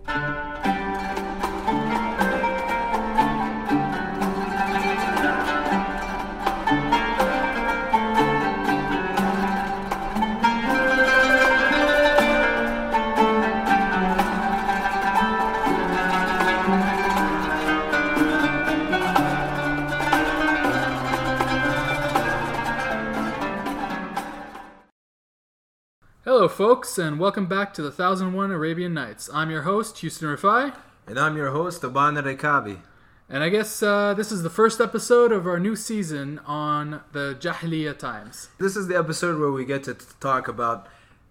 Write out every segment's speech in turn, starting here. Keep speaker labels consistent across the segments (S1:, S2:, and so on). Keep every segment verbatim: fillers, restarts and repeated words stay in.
S1: Hello folks, and welcome back to the one thousand one Arabian Nights. I'm your host, Houston Rafai.
S2: And I'm your host, Aban Rekabi.
S1: And I guess uh, this is the first episode of our new season on the Jahiliyyah times.
S2: This is the episode where we get to talk about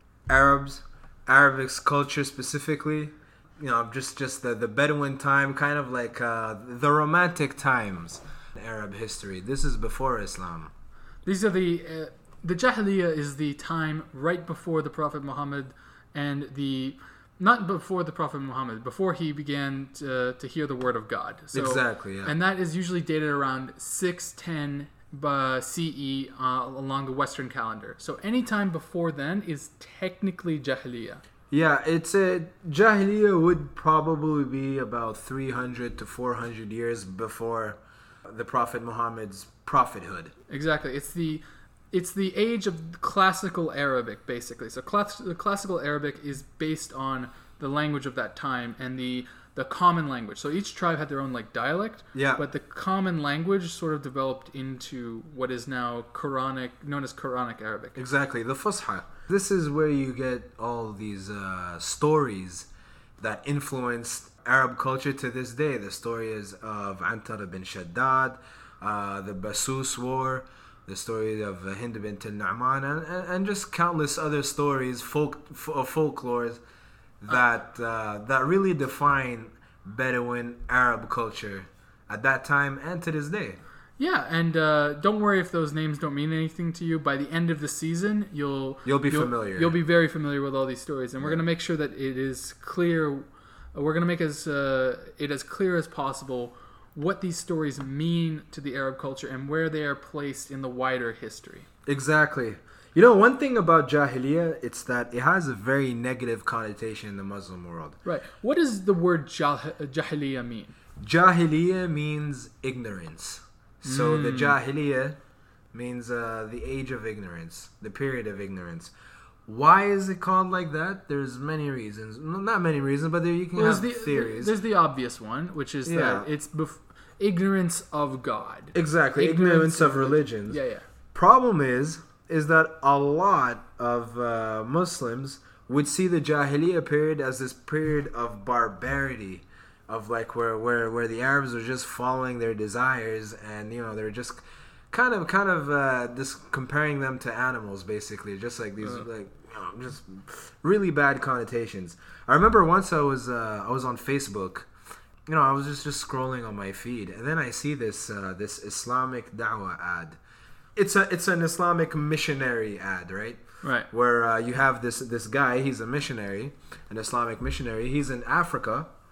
S2: Arabs, Arabic culture specifically, you know, just, just the, the Bedouin time, kind of like uh, the romantic times in Arab history. This is before Islam.
S1: These are the... Uh, The Jahiliyyah is the time right before the Prophet Muhammad and the... Not before the Prophet Muhammad, before he began to, to hear the word of God. So,
S2: exactly, yeah.
S1: And that is usually dated around six ten uh, C E uh, along the Western calendar. So any time before then is technically Jahiliyyah.
S2: Yeah, it's a... Jahiliyyah would probably be about three hundred to four hundred years before the Prophet Muhammad's prophethood.
S1: Exactly. It's the... It's the age of classical Arabic, basically. So class- the classical Arabic is based on the language of that time and the the common language. So each tribe had their own like dialect,
S2: yeah.
S1: But the common language sort of developed into what is now Quranic, known as Quranic Arabic.
S2: Exactly, the Fusha. This is where you get all these uh, stories that influenced Arab culture to this day. The story is of Antar bin Shaddad, uh, the Basus War, the story of Hind bint al-Nu'man, and, and, and just countless other stories, folk f- folklores that uh, that really define Bedouin Arab culture at that time and to this day.
S1: Yeah, and uh, don't worry if those names don't mean anything to you. By the end of the season, you'll
S2: you'll be
S1: you'll,
S2: familiar.
S1: You'll be very familiar with all these stories, and we're going to make sure that it is clear. We're going to make as uh, it as clear as possible what these stories mean to the Arab culture and where they are placed in the wider history.
S2: Exactly. You know, one thing about Jahiliyyah, it's that it has a very negative connotation in the Muslim world.
S1: Right. What does the word jah- Jahiliyyah mean?
S2: Jahiliyyah means ignorance. So
S1: Mm.
S2: the Jahiliyyah means uh, the age of ignorance, the period of ignorance. Why is it called like that? There's many reasons. Not many reasons, but there you can
S1: well,
S2: have
S1: the,
S2: theories.
S1: There's the obvious one, which is
S2: Yeah.
S1: that it's bef- ignorance of God.
S2: Exactly, ignorance, ignorance of religions.
S1: Yeah, yeah.
S2: Problem is, is that a lot of uh, Muslims would see the Jahiliyyah period as this period of barbarity, of like where, where, where the Arabs are just following their desires, and you know they're just kind of kind of uh, just comparing them to animals, basically, just like these uh. like you know, just really bad connotations. I remember once I was uh, I was on Facebook. You know, I was just, just scrolling on my feed, and then I see this uh, this Islamic da'wah ad. It's a it's an Islamic missionary ad, right?
S1: Right.
S2: Where uh, you have this this guy. He's a missionary, an Islamic missionary. He's in Africa.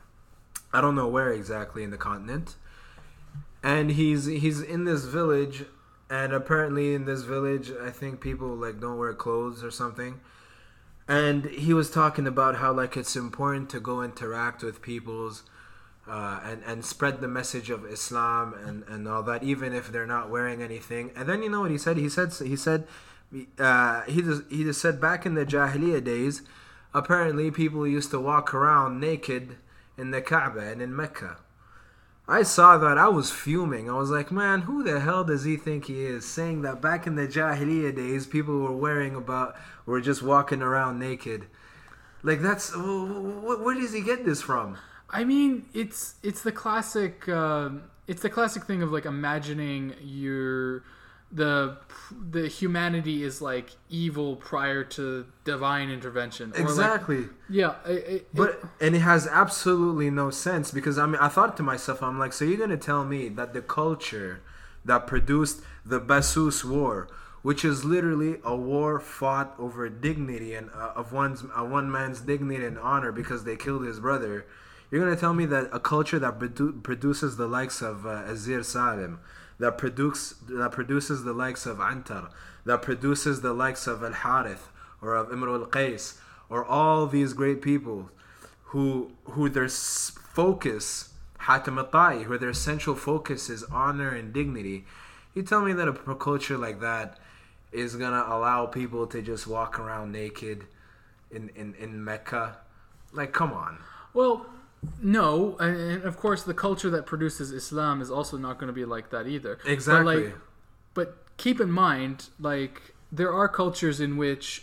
S2: I don't know where exactly in the continent, and he's he's in this village, and apparently in this village, I think people like don't wear clothes or something. And he was talking about how like it's important to go interact with people's. Uh, and, and spread the message of Islam and, and all that, even if they're not wearing anything. And then you know what he said? He said he said uh, he just he just said back in the Jahiliyyah days, apparently people used to walk around naked in the Kaaba and in Mecca. I saw that, I was fuming. I was like, man, who the hell does he think he is, saying that back in the Jahiliyyah days people were wearing about were just walking around naked? Like that's where, where does he get this from?
S1: I mean, it's it's the classic um, it's the classic thing of like imagining your the the humanity is like evil prior to divine intervention. Or
S2: exactly.
S1: Like, yeah. It, it,
S2: but and it has absolutely no sense because I mean I thought to myself, I'm like, so you're gonna tell me that the culture that produced the Basus War, which is literally a war fought over dignity and uh, of one's uh, one man's dignity and honor because they killed his brother. You're going to tell me that a culture that produ- produces the likes of uh, Azir Salim, that, produce, that produces the likes of Antar, that produces the likes of Al-Harith or of Imr al-Qais, or all these great people who who their s- focus hatam al-ta'i, who their central focus is honor and dignity. You tell me that a p- culture like that is gonna allow people to just walk around naked in in, in Mecca? Like, come on.
S1: Well, no, and of course the culture that produces Islam is also not going to be like that either.
S2: Exactly.
S1: But, like, but keep in mind, like, there are cultures in which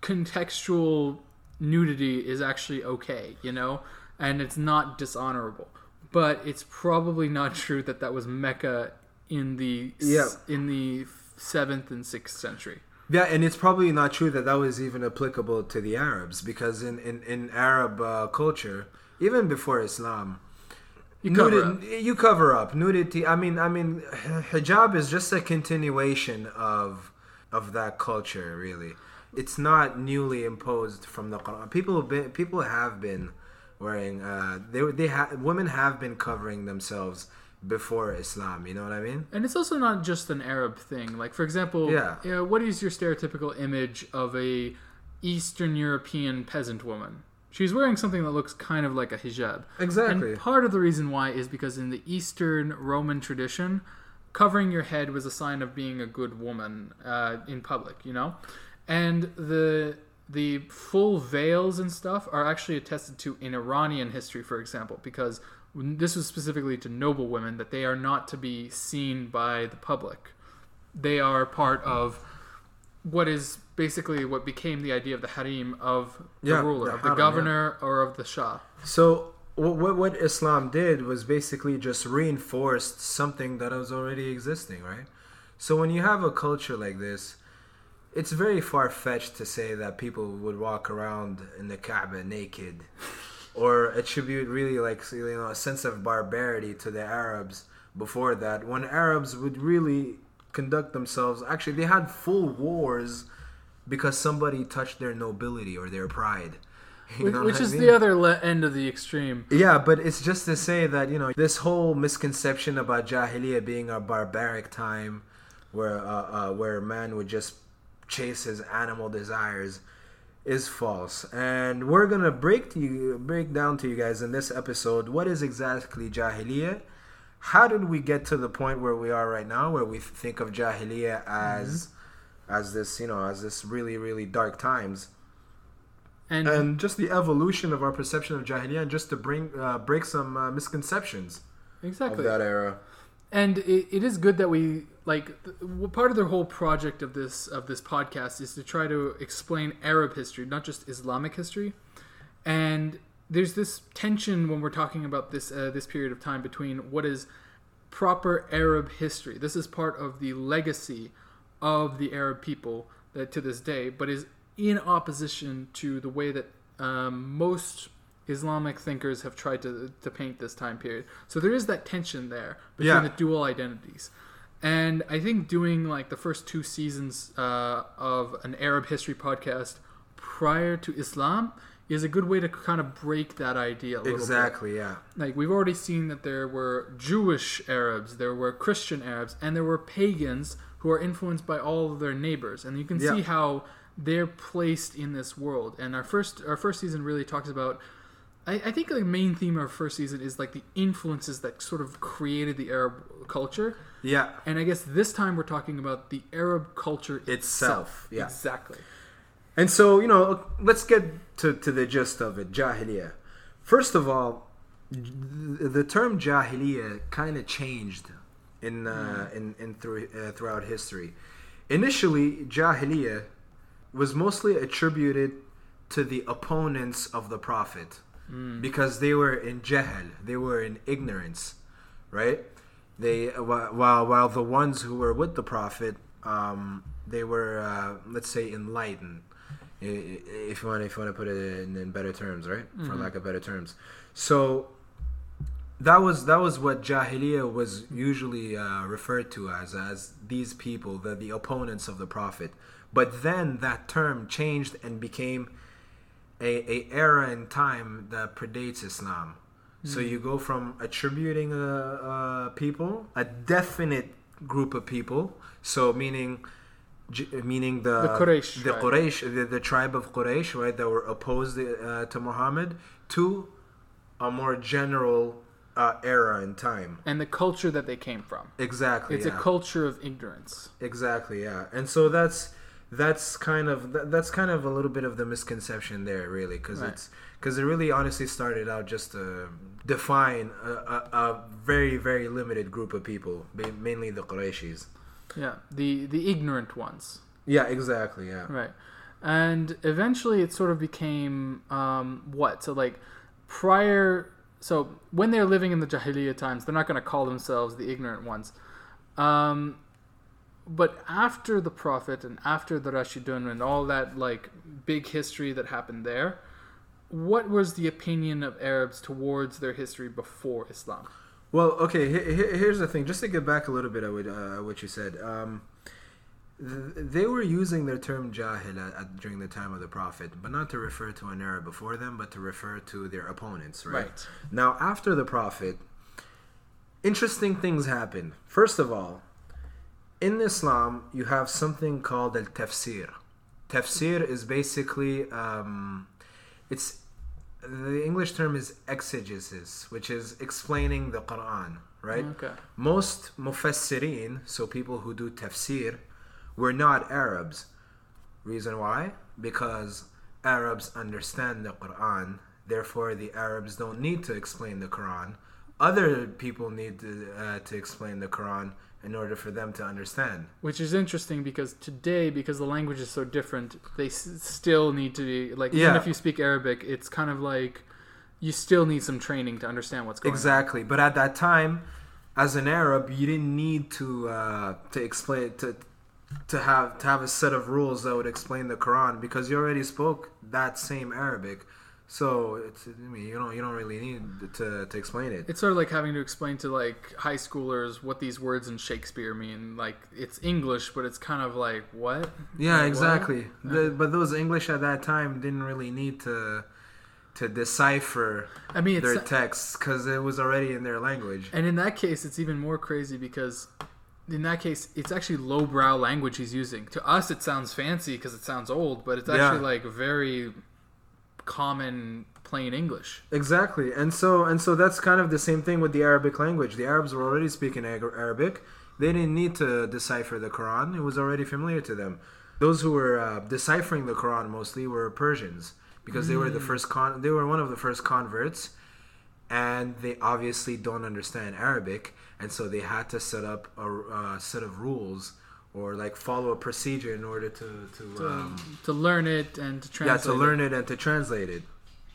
S1: contextual nudity is actually okay, you know, and it's not dishonorable. But it's probably not true that that was Mecca in the
S2: Yeah.
S1: in the seventh and sixth century.
S2: Yeah, and it's probably not true that that was even applicable to the Arabs, because in, in, in Arab uh, culture, even before Islam,
S1: You cover
S2: nudi-
S1: up.
S2: you cover up nudity. I mean, I mean, hijab is just a continuation of of that culture. Really, it's not newly imposed from the Quran. People have been, people have been wearing. Uh, they they ha- women have been covering themselves before Islam. You know what I mean?
S1: And it's also not just an Arab thing. Like, for example,
S2: Yeah.
S1: you know, what is your stereotypical image of a Eastern European peasant woman? She's wearing something that looks kind of like a hijab.
S2: Exactly.
S1: And part of the reason why is because in the Eastern Roman tradition, covering your head was a sign of being a good woman uh, in public, you know? And the the full veils and stuff are actually attested to in Iranian history, for example, because this was specifically to noble women, that they are not to be seen by the public. They are part of what is basically what became the idea of the harem of the
S2: Yeah,
S1: ruler,
S2: the
S1: of the
S2: harem,
S1: governor, or of the shah.
S2: So what what Islam did was basically just reinforced something that was already existing, right? So when you have a culture like this, it's very far fetched to say that people would walk around in the Kaaba naked, or attribute really like you know a sense of barbarity to the Arabs before that, when Arabs would really conduct themselves. Actually, they had full wars because somebody touched their nobility or their pride. You
S1: Which,
S2: know
S1: which
S2: what I
S1: is
S2: mean?
S1: the other le- end of the extreme.
S2: Yeah, but it's just to say that, you know, this whole misconception about Jahiliyyah being a barbaric time where uh, uh, where man would just chase his animal desires is false. And we're going to break to you break down to you guys in this episode what is exactly Jahiliyyah. How did we get to the point where we are right now, where we think of Jahiliyyah as mm-hmm. as this, you know, as this really really dark times? And, and just the evolution of our perception of Jahiliyyah, and just to bring uh, break some uh, misconceptions
S1: exactly
S2: of that era.
S1: And it, it is good that we like th- part of the whole project of this of this podcast is to try to explain Arab history, not just Islamic history. And there's this tension when we're talking about this uh, this period of time between what is proper Arab history. This is part of the legacy of the Arab people that to this day, but is in opposition to the way that um, most Islamic thinkers have tried to to paint this time period. So there is that tension there between
S2: Yeah.
S1: the dual identities. And I think doing like the first two seasons uh, of an Arab history podcast prior to Islam is a good way to kind of break that idea a little
S2: Exactly,
S1: bit.
S2: yeah.
S1: Like, we've already seen that there were Jewish Arabs, there were Christian Arabs, and there were pagans who are influenced by all of their neighbors. And you can
S2: Yeah.
S1: see how they're placed in this world. And our first our first season really talks about, I, I think the main theme of our first season is like the influences that sort of created the Arab culture.
S2: Yeah.
S1: And I guess this time we're talking about the Arab culture itself.
S2: Itself, yeah.
S1: Exactly.
S2: And so, you know, let's get to, to the gist of it, Jahiliyyah. First of all, the term Jahiliyyah kind of changed in uh, in, in through, uh, throughout history. Initially, Jahiliyyah was mostly attributed to the opponents of the Prophet mm. because they were in jahl, they were in ignorance, right? They while while the ones who were with the Prophet, um, they were uh, let's say enlightened. If you want, if you want to put it in, in better terms, right? Mm-hmm. For lack of better terms. So that was that was what Jahiliyyah was usually uh, referred to as, as these people, the the opponents of the Prophet. But then that term changed and became a, a era in time that predates Islam. Mm-hmm. So you go from attributing a, a people, a definite group of people, so meaning J- meaning the
S1: The Quraysh
S2: the
S1: tribe.
S2: Quraysh, the, the tribe of Quraysh, right, that were opposed uh, to Muhammad, to a more general uh, era in time.
S1: And the culture that they came from.
S2: Exactly.
S1: It's
S2: yeah.
S1: a culture of ignorance.
S2: Exactly. Yeah. And so that's that's kind of that, that's kind of a little bit of the misconception there, really, because
S1: Right.
S2: it's because it really honestly started out just to define a, a, a very very limited group of people, ma- mainly the Qurayshis.
S1: Yeah, the the ignorant ones.
S2: Yeah. Exactly. Yeah.
S1: Right. And eventually it sort of became um, what? So like prior so when they're living in the Jahiliyyah times, they're not going to call themselves the ignorant ones. Um, but after the Prophet and after the Rashidun and all that like big history that happened there, what was the opinion of Arabs towards their history before Islam?
S2: Well, okay. He, he, here's the thing. Just to get back a little bit at what, uh, what you said, um, th- they were using their term jahil at, at, during the time of the Prophet, but not to refer to an era before them, but to refer to their opponents. Right.
S1: Right.
S2: Now, after the Prophet, interesting things happen. First of all, in Islam, you have something called al tafsir. Tafsir is basically um, it's the English term is exegesis, which is explaining the Quran, right?
S1: Okay.
S2: Most mufassirin, so people who do tafsir, were not Arabs. Reason why? Because Arabs understand the Quran, therefore the Arabs don't need to explain the Quran. Other people need to, uh, to explain the Quran in order for them to understand.
S1: Which is interesting because today, because the language is so different, they s- still need to be, like,
S2: Yeah.
S1: even if you speak Arabic, it's kind of like you still need some training to understand what's going
S2: Exactly. But at that time, as an Arab, you didn't need to uh, to explain to to have to have a set of rules that would explain the Quran because you already spoke that same Arabic. So it's, I mean, you don't you don't really need to to explain it.
S1: on. It's sort of like having to explain to, like, high schoolers what these words in Shakespeare mean. Like, it's English, but it's kind of like, what?
S2: Yeah,
S1: Like,
S2: exactly.
S1: what?
S2: The, but those English at that time didn't really need to to decipher
S1: I mean,
S2: their
S1: it's...
S2: texts because it was already in their language.
S1: And in that case, it's even more crazy because in that case, it's actually lowbrow language he's using. To us, it sounds fancy because it sounds old, but it's actually
S2: Yeah.
S1: like very common, plain English.
S2: Exactly, and so and so that's kind of the same thing with the Arabic language. The Arabs were already speaking Ag- Arabic; they didn't need to decipher the Quran; it was already familiar to them. Those who were uh, deciphering the Quran mostly were Persians because they were the first con- they were one of the first converts, and they obviously don't understand Arabic, and so they had to set up a uh, set of rules or like follow a procedure in order to to,
S1: To,
S2: um,
S1: to learn it and to translate
S2: yeah to learn it and to translate it.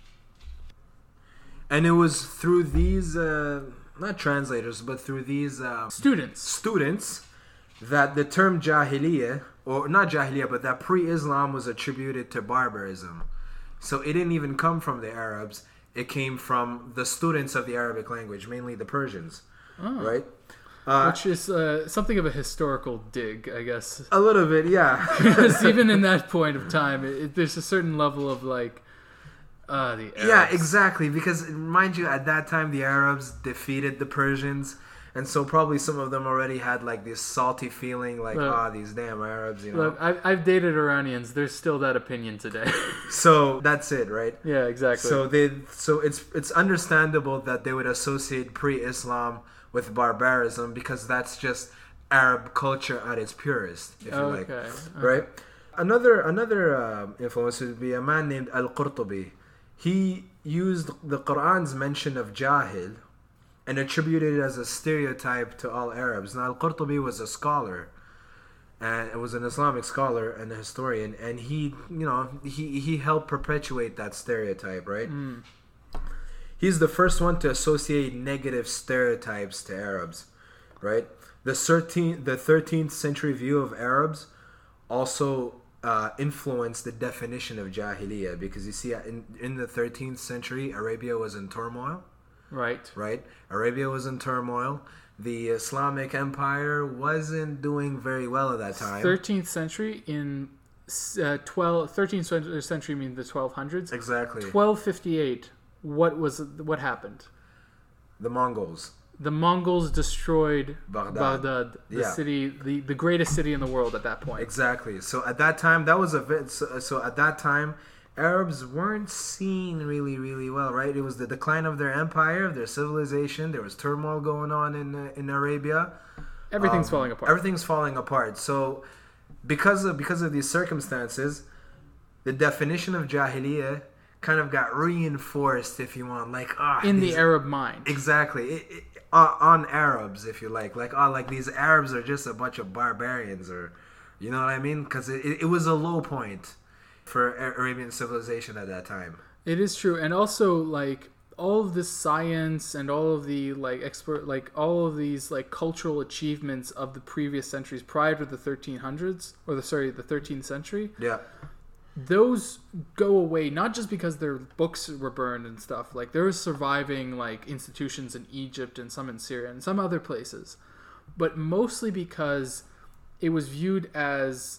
S2: And it was through these uh, not translators but through these uh,
S1: Students.
S2: students that the term jahiliyyah, or not jahiliyyah, but that pre-Islam was attributed to barbarism. So it didn't even come from the Arabs, it came from the students of the Arabic language, mainly the Persians.
S1: Oh.
S2: Right. Uh,
S1: Which is uh, something of a historical dig, I guess.
S2: a little bit, yeah.
S1: Because even in that point of time, it, it, there's a certain level of like, uh, the Arabs.
S2: Yeah, exactly. Because mind you, at that time the Arabs defeated the Persians, and so probably some of them already had like this salty feeling, like
S1: Look,
S2: ah, these damn Arabs, you know.
S1: Look, I've, I've dated Iranians. There's still that opinion today.
S2: So that's it, right?
S1: Yeah, exactly.
S2: So they, so it's it's understandable that they would associate pre-Islam with barbarism because that's just Arab culture at its purest, if you
S1: okay.
S2: like,
S1: okay.
S2: right? Another another uh, influence would be a man named Al-Qurtubi. He used the Quran's mention of Jahil and attributed it as a stereotype to all Arabs. Now, Al-Qurtubi was a scholar, and it was an Islamic scholar and a historian, and he, you know, he, he helped perpetuate that stereotype, right?
S1: Mm.
S2: He's the first one to associate negative stereotypes to Arabs, right? The thirteenth, the thirteenth century view of Arabs also uh, influenced the definition of Jahiliyyah, because you see, in, in the thirteenth century, Arabia was in turmoil,
S1: Right.
S2: right? Arabia was in turmoil. The Islamic Empire wasn't doing very well at that time.
S1: thirteenth century in uh, twelve thirteenth century means the twelve hundreds.
S2: Exactly.
S1: twelve fifty-eight. What was what happened?
S2: The Mongols.
S1: the Mongols destroyed
S2: Baghdad.
S1: Baghdad, the
S2: Yeah.
S1: city, the, the greatest city in the world at that point.
S2: Exactly. So at that time, that was a bit. So, so at that time, Arabs weren't seen really, really well, right? It was the decline of their empire, of their civilization. There was turmoil going on in uh, in Arabia.
S1: Everything's
S2: Um,
S1: falling apart.
S2: Everything's falling apart. So because of because of these circumstances, the definition of Jahiliyyah kind of got reinforced, if you want, like ah,
S1: in
S2: these-
S1: the Arab mind.
S2: exactly it, it, uh, on Arabs, if you like, like oh, like these Arabs are just a bunch of barbarians, or you know what I mean? Because it, it, it was a low point for Arabian civilization at that time.
S1: It is true, and also like all of this science and all of the like expert, like all of these like cultural achievements of the previous centuries prior to the thirteen hundreds, or the sorry, the thirteenth century.
S2: Yeah.
S1: Those go away not just because their books were burned and stuff. Like there was surviving like institutions in Egypt and some in Syria and some other places, but mostly because it was viewed as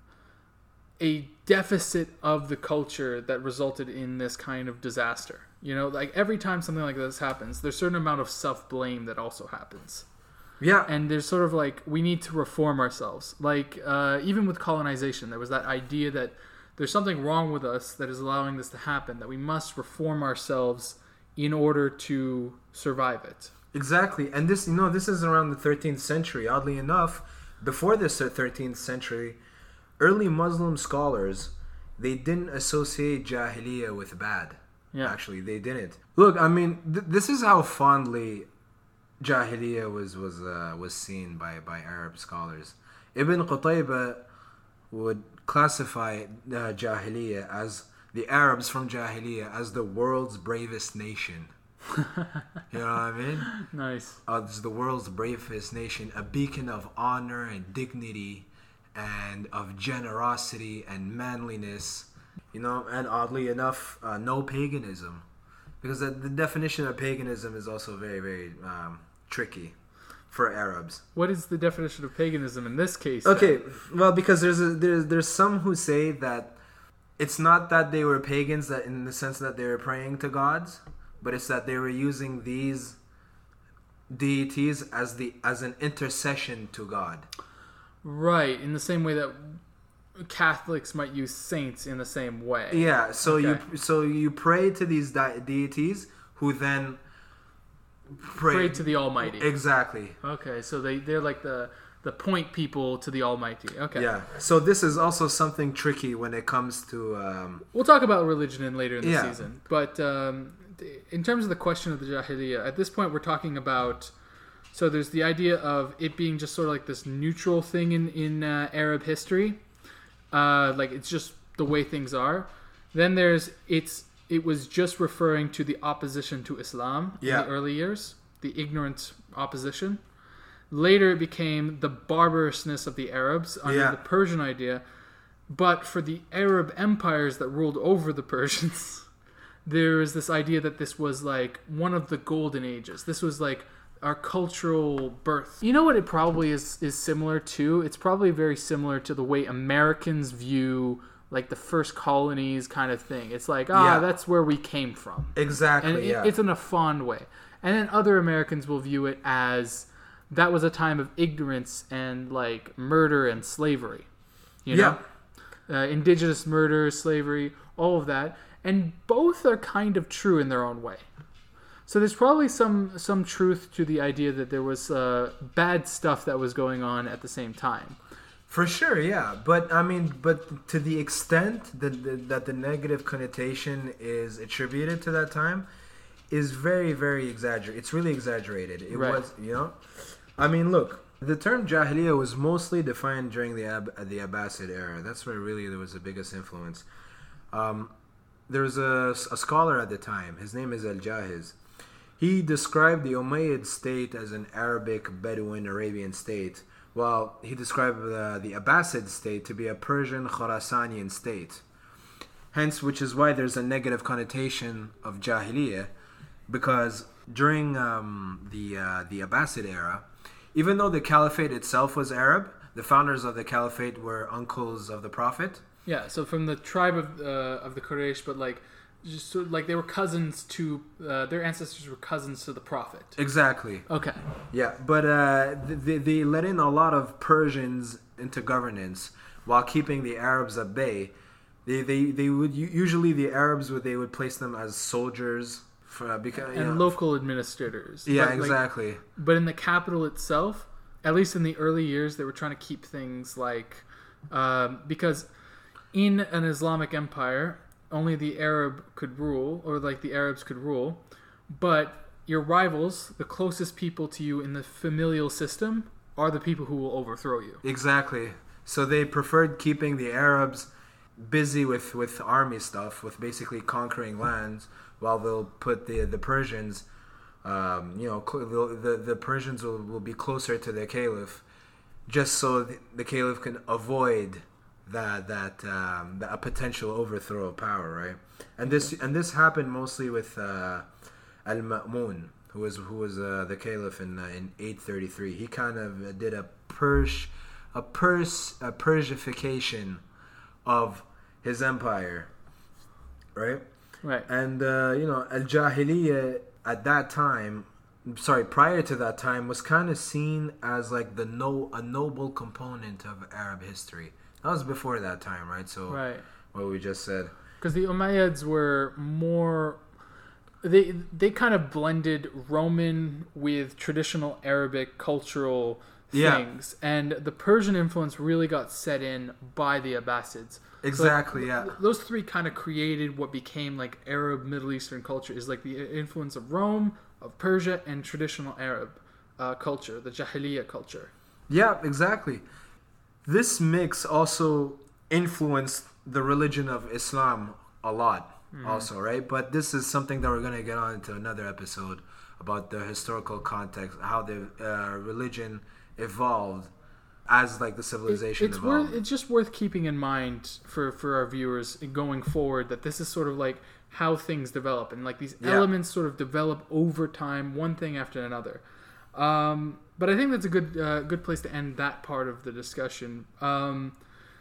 S1: a deficit of the culture that resulted in this kind of disaster. You know, like every time something like this happens, there's a certain amount of self-blame that also happens.
S2: Yeah.
S1: And there's sort of like, we need to reform ourselves. Like, uh, even with colonization, there was that idea that there's something wrong with us that is allowing this to happen, that we must reform ourselves in order to survive it.
S2: Exactly. And this, you know, this is around the thirteenth century. Oddly enough, before this thirteenth century, early Muslim scholars, they didn't associate Jahiliyyah with bad.
S1: Yeah.
S2: Actually, they didn't. Look, I mean, th- this is how fondly Jahiliyyah was was uh, was seen by, by Arab scholars. Ibn Qutayba would classify uh, Jahiliyyah as the Arabs from Jahiliyyah as the world's bravest nation. You know what I mean?
S1: Nice.
S2: Uh, it's the world's bravest nation, a beacon of honor and dignity and of generosity and manliness. You know, and oddly enough, uh, no paganism. Because the, the definition of paganism is also very, very um, tricky for Arabs.
S1: What is the definition of paganism in this case?
S2: Okay,
S1: then?
S2: well, because there's a, there's there's some who say that it's not that they were pagans, that in the sense that they were praying to gods, but it's that they were using these deities as the as an intercession to God.
S1: Right, in the same way that Catholics might use saints in the same way.
S2: Yeah, so
S1: Okay.
S2: you so you pray to these de- deities who then pray,
S1: Pray to the Almighty.
S2: Exactly.
S1: Okay, so they, they're like the, the point people to the Almighty. Okay.
S2: Yeah. So this is also something tricky when it comes to um,
S1: We'll talk about religion in later in the
S2: Yeah.
S1: season. But um, in terms of the question of the Jahiliyyah, at this point we're talking about... So there's the idea of it being just sort of like this neutral thing in, in uh, Arab history. Uh, like it's just the way things are. Then there's it's it was just referring to the opposition to Islam
S2: Yeah.
S1: in the early years, the ignorant opposition. Later it became the barbarousness of the Arabs under
S2: Yeah.
S1: the Persian idea. But for the Arab empires that ruled over the Persians, there is this idea that this was like one of the golden ages. This was like our cultural birth. You know what it probably is is similar to? It's probably very similar to the way Americans view like the first colonies kind of thing. It's like, ah,
S2: Yeah.
S1: that's where we came from.
S2: exactly.
S1: And it,
S2: yeah.
S1: it's in a fond way. And then other Americans will view it as that was a time of ignorance and like murder and slavery. You know? Uh, indigenous murder, slavery, all of that. And both are kind of true in their own way. So there's probably some some truth to the idea that there was uh, bad stuff that was going on at the same time.
S2: For sure, yeah. But I mean, but to the extent that the, that the negative connotation is attributed to that time is very, very exaggerated. It's really exaggerated. It
S1: Right.
S2: was, you know. I mean, look, the term Jahiliyyah was mostly defined during the Ab- the Abbasid era. That's where really there was the biggest influence. Um, there was a, a scholar at the time. His name is Al-Jahiz. He described the Umayyad state as an Arabic Bedouin Arabian state, while he described uh, the Abbasid state to be a Persian Khorasanian state. Hence, which is why there's a negative connotation of Jahiliyyah, because during um, the uh, the Abbasid era, even though the caliphate itself was Arab, the founders of the caliphate were uncles of the Prophet.
S1: Yeah, so from the tribe of uh, of the Quraysh, but like just sort of like they were cousins to uh, their ancestors were cousins to the Prophet.
S2: Exactly.
S1: Okay.
S2: Yeah, but uh, they, they let in a lot of Persians into governance while keeping the Arabs at bay. They they, they would usually the Arabs would they would place them as soldiers for because
S1: and
S2: you know,
S1: local administrators.
S2: Yeah,
S1: but,
S2: exactly.
S1: Like, but in the capital itself, at least in the early years, they were trying to keep things like um, because in an Islamic empire, only the Arab could rule, or like the Arabs could rule, but your rivals, the closest people to you in the familial system, are the people who will overthrow you.
S2: Exactly. So they preferred keeping the Arabs busy with, with army stuff, with basically conquering lands, while they'll put the the Persians, um, you know, the, the the Persians will, will be closer to the Caliph, just so the, the Caliph can avoid that that um, the, a potential overthrow of power, right? And this and this happened mostly with uh, Al-Ma'mun, who was who was uh, the Caliph in uh, in eight thirty-three. He kind of did a Persh, a Pers a Persification of his empire, right?
S1: Right.
S2: And uh, you know, Al-Jahiliyyah at that time, sorry, prior to that time, was kind of seen as like the no a noble component of Arab history. That was before that time, right? So
S1: right.
S2: what we just said.
S1: Because the Umayyads were more, they they kind of blended Roman with traditional Arabic cultural things, yeah. And the Persian influence really got set in by the Abbasids.
S2: Exactly,
S1: so like,
S2: yeah.
S1: Those three kind of created what became like Arab Middle Eastern culture, is like the influence of Rome, of Persia, and traditional Arab uh, culture, the Jahiliyyah culture.
S2: Yeah, exactly. This mix also influenced the religion of Islam a lot, mm. also, right? But this is something that we're going to get on into another episode about the historical context, how the uh, religion evolved as like the civilization
S1: it, it's
S2: evolved.
S1: Worth, it's just worth keeping in mind for, for our viewers going forward that this is sort of like how things develop, and like these yeah. elements sort of develop over time, one thing after another. Um, but I think that's a good uh, good place to end that part of the discussion. Um,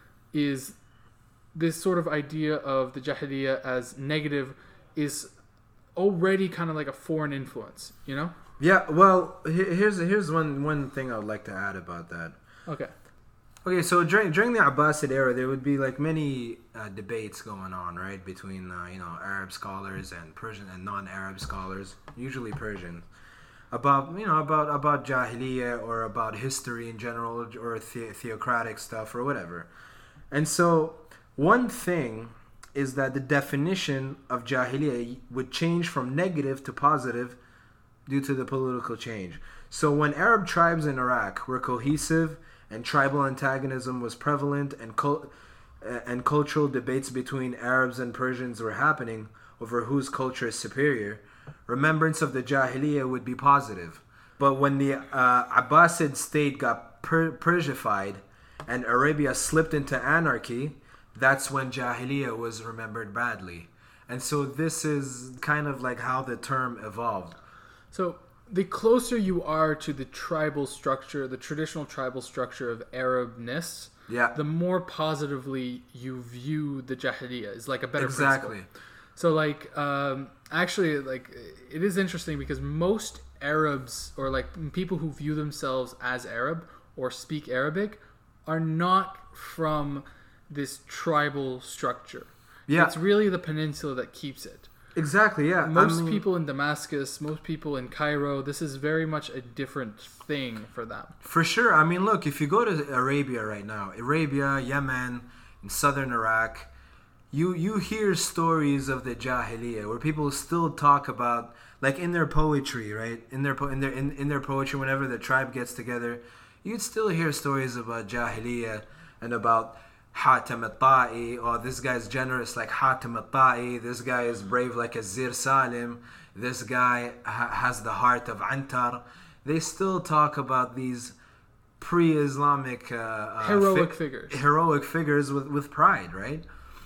S1: is this sort of idea of the Jahiliyyah as negative is already kind of like a foreign influence, you know?
S2: Yeah. Well, here's here's one one thing I would like to add about that.
S1: Okay.
S2: Okay, so during during the Abbasid era, there would be like many uh, debates going on, right, between uh, you know Arab scholars and Persian and non-Arab scholars, usually Persian, about you know about about Jahiliyyah or about history in general or the- theocratic stuff or whatever. And so one thing is that the definition of Jahiliyyah would change from negative to positive due to the political change. So when Arab tribes in Iraq were cohesive and tribal antagonism was prevalent and cult- and cultural debates between Arabs and Persians were happening over whose culture is superior, remembrance of the Jahiliyyah would be positive. But when the uh, Abbasid state got per- Persified and Arabia slipped into anarchy, that's when Jahiliyyah was remembered badly. And so this is kind of like how the term evolved.
S1: So the closer you are to the tribal structure, the traditional tribal structure of Arabness,
S2: yeah.
S1: the more positively you view the Jahiliyyah. Is like a better
S2: exactly.
S1: principle. So like, um, actually, like it is interesting because most Arabs or like people who view themselves as Arab or speak Arabic are not from this tribal structure.
S2: Yeah.
S1: It's really the peninsula that keeps it.
S2: Exactly, yeah.
S1: Most
S2: I mean,
S1: people in Damascus, most people in Cairo, this is very much a different thing for them.
S2: For sure. I mean, look, if you go to Arabia right now, Arabia, Yemen, in southern Iraq, you you hear stories of the Jahiliyyah where people still talk about, like in their poetry, right? In their po- in their in, in their poetry, whenever the tribe gets together, you'd still hear stories about Jahiliyyah and about Hatim al-Ta'i, oh, this guy's generous like Hatim al-Ta'i, this guy is brave like Azir Salim, this guy ha- has the heart of Antar. They still talk about these pre-Islamic uh, uh,
S1: heroic
S2: fi-
S1: figures.
S2: Heroic figures with, with pride, right?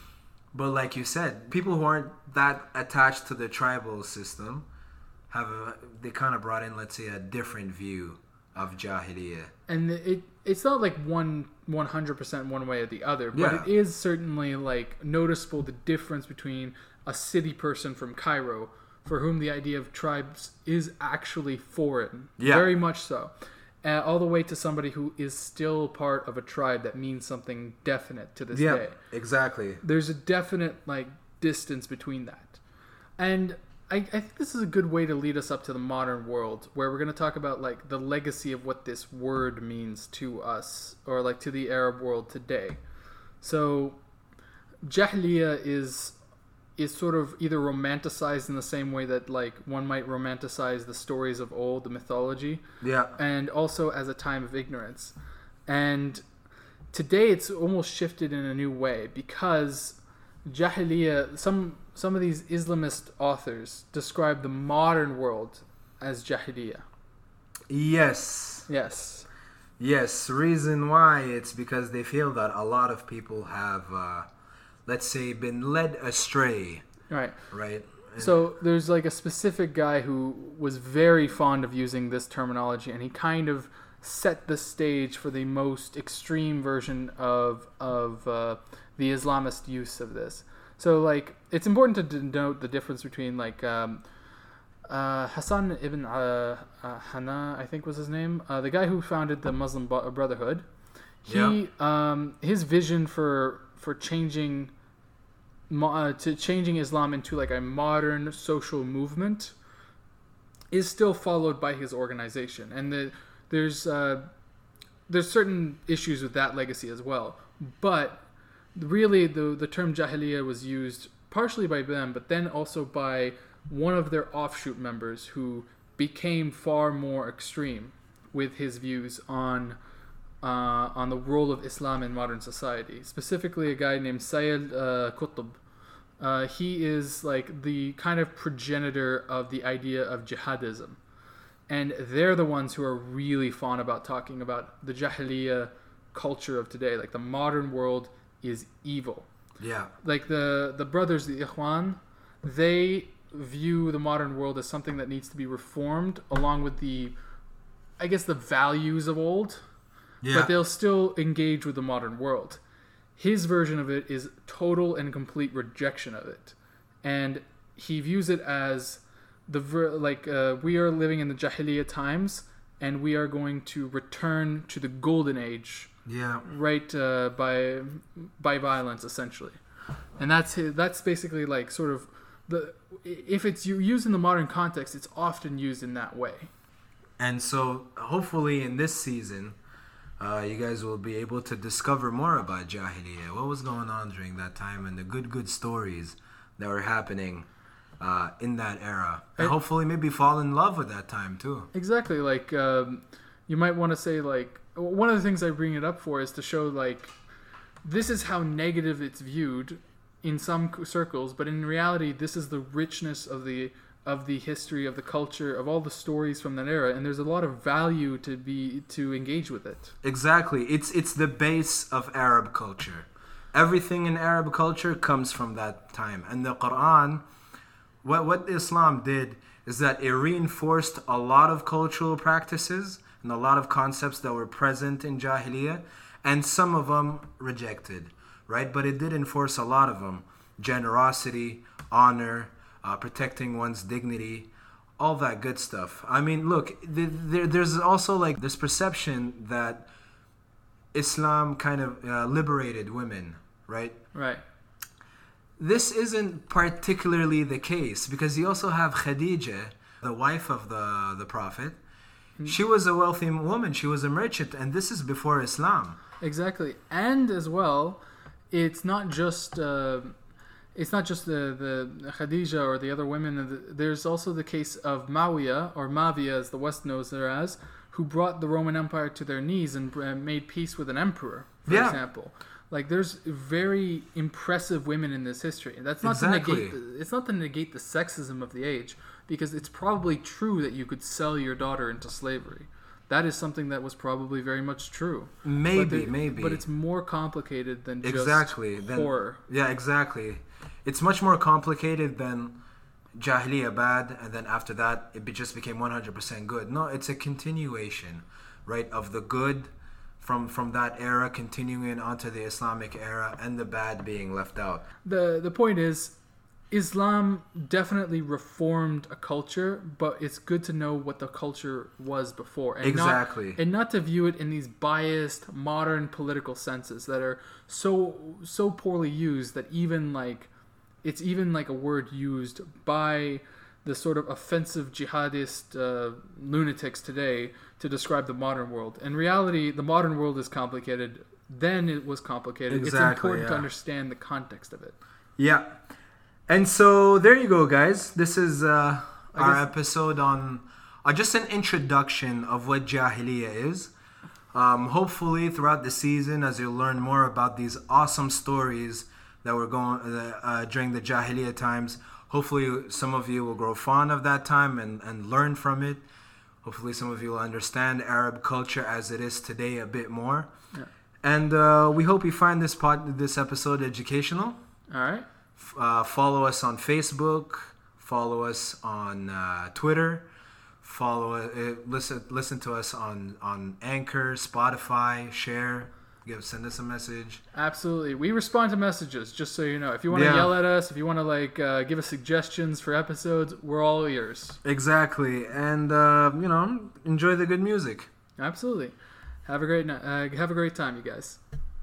S2: But like you said, people who aren't that attached to the tribal system have a, they kind of brought in, let's say, a different view of Jahiliyyah.
S1: And it it's not like one one hundred percent one way or the other, but
S2: yeah.
S1: it is certainly like noticeable the difference between a city person from Cairo for whom the idea of tribes is actually foreign.
S2: Yeah.
S1: Very much so. Uh, all the way to somebody who is still part of a tribe that means something definite to this
S2: Yeah,
S1: day.
S2: exactly.
S1: There's a definite like distance between that. And I, I think this is a good way to lead us up to the modern world, where we're going to talk about like the legacy of what this word means to us, or like to the Arab world today. So Jahiliyyah is is sort of either romanticized in the same way that like one might romanticize the stories of old, the mythology,
S2: Yeah.
S1: and also as a time of ignorance. And today it's almost shifted in a new way, because Jahiliyyah, some some of these Islamist authors describe the modern world as Jahiliyyah.
S2: Yes.
S1: Yes.
S2: Yes. Reason why, it's because they feel that a lot of people have, uh, let's say, been led astray.
S1: Right.
S2: Right. And
S1: So there's like a specific guy who was very fond of using this terminology, and he kind of set the stage for the most extreme version of of uh, the Islamist use of this. So like it's important to denote the difference between like um, uh, Hassan ibn uh, uh, Hana, I think was his name, uh, the guy who founded the Muslim Brotherhood. He
S2: Yeah.
S1: um, his vision for for changing uh, to changing Islam into like a modern social movement is still followed by his organization, and the, there's uh, there's certain issues with that legacy as well. But really, the the term Jahiliyyah was used partially by them, but then also by one of their offshoot members who became far more extreme with his views on uh, on the role of Islam in modern society. Specifically, a guy named Sayyid uh, Qutb. Uh, he is like the kind of progenitor of the idea of jihadism. And they're the ones who are really fond about talking about the Jahiliyyah culture of today. Like the modern world is evil.
S2: Yeah.
S1: Like the, the brothers, the Ikhwan, they view the modern world as something that needs to be reformed along with the, I guess, the values of old.
S2: Yeah.
S1: But they'll still engage with the modern world. His version of it is total and complete rejection of it, and he views it as the ver- like uh, we are living in the Jahiliyyah times, and we are going to return to the golden age,
S2: Yeah.
S1: right uh, by by violence essentially, and that's his, that's basically like sort of the if it's used in the modern context, it's often used in that way.
S2: And so, hopefully, in this season, uh, you guys will be able to discover more about Jahiliyyah. What was going on during that time, and the good, good stories that were happening uh, in that era. And
S1: And-
S2: hopefully, maybe fall in love with that time too.
S1: Exactly. Like, um, you might want to say, like, one of the things I bring it up for is to show, like, this is how negative it's viewed in some c- circles, but in reality, this is the richness of the of the history, of the culture, of all the stories from that era, and there's a lot of value to be to engage with it.
S2: Exactly. It's it's the base of Arab culture. Everything in Arab culture comes from that time. And the Quran, what what Islam did is that it reinforced a lot of cultural practices and a lot of concepts that were present in Jahiliyyah, and some of them rejected, right? But it did enforce a lot of them. Generosity, honor, uh, protecting one's dignity, all that good stuff. I mean, look, th- there, there's also like this perception that Islam kind of uh, liberated women, right?
S1: Right.
S2: This isn't particularly the case, because you also have Khadija, the wife of the, the Prophet. She was a wealthy woman. She was a merchant, and this is before Islam.
S1: Exactly. And as well, it's not just uh, it's not just the, the Khadija or the other women. There's also the case of Muawiyah, or Mavia as the West knows her as, who brought the Roman Empire to their knees and uh, made peace with an emperor, for
S2: Yeah.
S1: example. Like, there's very impressive women in this history. That's not
S2: Exactly.
S1: to negate. The, it's not to negate the sexism of the age, because it's probably true that you could sell your daughter into slavery. That is something that was probably very much true.
S2: Maybe,
S1: But the-
S2: maybe.
S1: But it's more complicated than just
S2: Exactly. Then-
S1: horror.
S2: Yeah, exactly. It's much more complicated than Jahiliyyah bad, and then after that, it be, just became one hundred percent good. No, it's a continuation, right, of the good from from that era continuing onto the Islamic era, and the bad being left out.
S1: The the point is, Islam definitely reformed a culture, but it's good to know what the culture was before. And
S2: exactly.
S1: Not, and not to view it in these biased modern political senses that are so so poorly used that even like it's even like a word used by the sort of offensive jihadist uh, lunatics today to describe the modern world. In reality, the modern world is complicated. Then it was complicated.
S2: Exactly,
S1: it's important
S2: yeah.
S1: to understand the context of it.
S2: Yeah. And so there you go, guys. This is uh, our
S1: guess-
S2: episode on uh, just an introduction of what Jahiliyyah is. Um, hopefully, throughout the season, as you learn more about these awesome stories that were going uh, uh, during the Jahiliyyah times, hopefully some of you will grow fond of that time and, and learn from it. Hopefully some of you will understand Arab culture as it is today a bit more.
S1: Yeah.
S2: And uh, we hope you find this pod, this episode educational.
S1: All right.
S2: Uh, follow us on Facebook. Follow us on uh, Twitter. Follow uh, listen listen to us on, on Anchor, Spotify. Share. Give send us a message.
S1: Absolutely. We respond to messages, just so you know. If you want to
S2: Yeah.
S1: yell at us, if you want to like uh, give us suggestions for episodes, we're all ears.
S2: Exactly. And uh, you know, enjoy the good music.
S1: Absolutely. Have a great night. Uh, have a great time, you guys.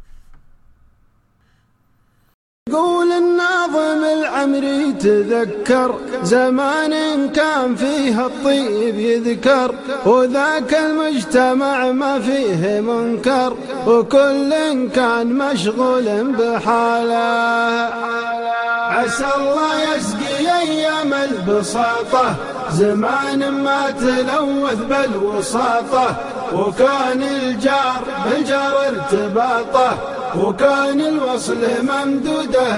S3: يقول الناظم العمري تذكر زمان كان فيه الطيب يذكر وذاك المجتمع ما فيه منكر وكل كان مشغول بحاله عسى الله يسقي أيام البساطة زمان ما تلوث بالوساطة وكان الجار بالجار ارتباطه وكان الوصل ممدوده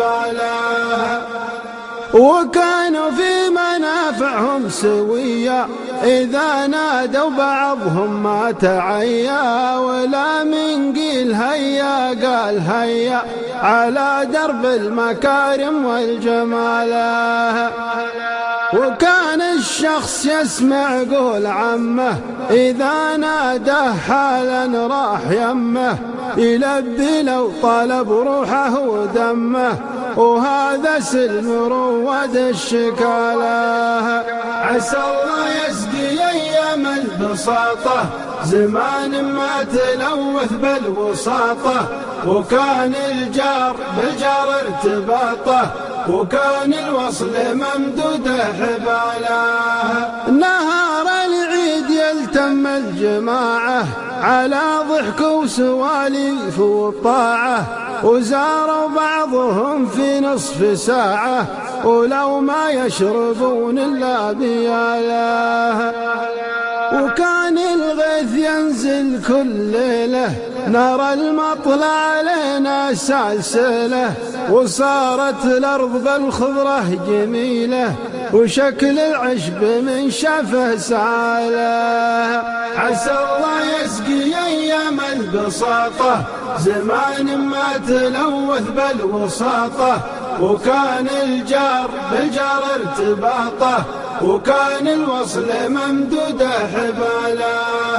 S3: حباله وكانوا في منافعهم سويا إذا نادوا بعضهم ما تعيا ولا من قيل هيا قال هيا على درب المكارم والجماله وكان الشخص يسمع قول عمه إذا ناداه حالا راح يمه يلبي لو طلب روحه ودمه وهذا سلم رواد الشكاله عسى الله يسقي أيام البساطة زمان ما تلوث بالوساطة وكان الجار بالجار ارتباطه وكان الوصل ممدوده حباله نهار العيد يلتم الجماعة على ضحك وسواليف وطاعة وزاروا بعضهم في نصف ساعة ولو ما يشربون إلا بياله وكان الغيث ينزل كل ليلة نرى المطلع علينا سلسلة وصارت الأرض بالخضرة جميلة وشكل العشب من شافه سعاله عسى الله يسقي أيام البساطة زمان ما تلوث بالوساطة وكان الجار بالجار ارتباطه وكان الوصل ممدوده حباله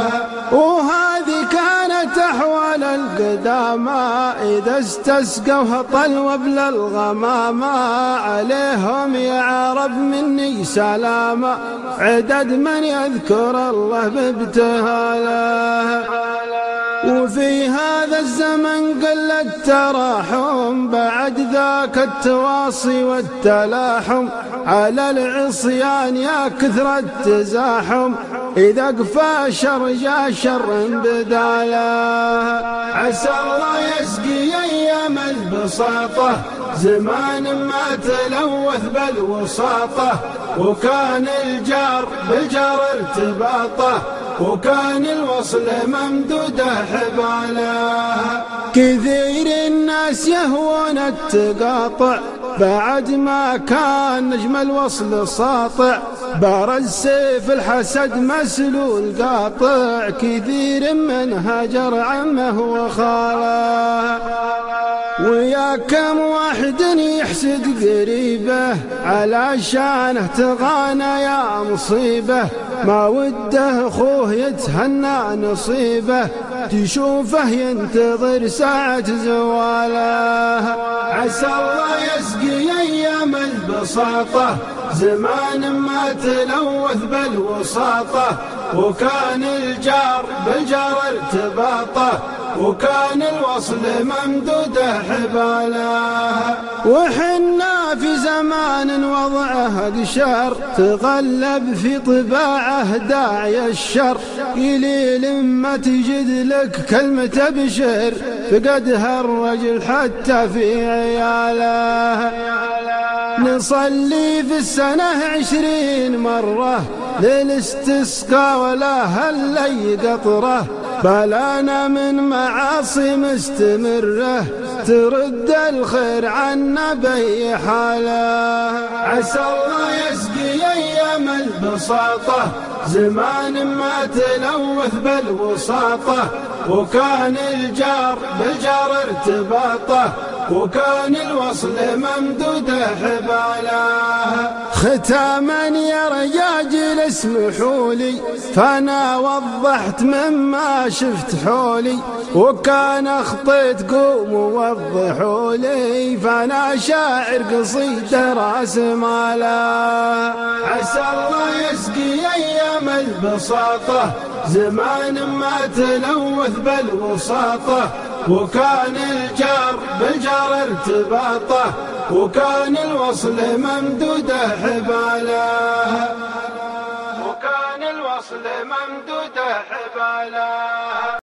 S3: وهذه كانت أحوال القدامى إذا استسقوا طلوا بلا الغمامة عليهم يا عرب مني سلامة عدد من يذكر الله بابتهاله وفي هذا الزمن قل التراحم بعد ذاك التواصي والتلاحم على العصيان يا كثر التزاحم إذا قفا شر جاء شر بداله عسى الله يسقي أيام البساطة زمان ما تلوث بالوساطة وكان الجار بالجار ارتباطه وكان الوصل ممدوده حباله كثير الناس يهوون التقاطع بعد ما كان نجم الوصل ساطع بارز سيف الحسد مسلول قاطع كثير من هجر عمه وخاله ويا كم واحد يحسد قريبه على شانه تغانى يا مصيبه ما وده اخوه يتهنى نصيبه تشوفه ينتظر ساعة زواله عسى الله يسقي أيام البرد البساطة زمان ما تلوث بالوساطة، وكان الجار بالجار ارتباطه، وكان الوصل ممدوده حباله. وحنا في زمان وضعه قشر تغلب في طباعه داعي الشر، قليل ما تجد لك كلمة بشر فقدها الرجل حتى في عياله. نصلي في السنة عشرين مرة للاستسقاء ولا هلي قطرة، بلانا من معاصي مستمرة ترد الخير عنا بأي حالة. عسى الله يسقي أيام البساطة زمان ما تلوث بالوساطة، وكان الجار بالجار ارتباطه، وكان الوصل ممدوده حباله. ختاما يا رجاجل اسمحوا لي فانا وضحت مما شفت حولي، وكان اخطيت قوموا وضحوا لي فانا شاعر قصيد راس ماله. عسى الله يسقي ايام البساطة زمان ما تلوث بالوساطة، وكان الجار بالجار ارتباطه، وكان الوصل ممدوده حباله، وكان الوصل ممدوده حباله.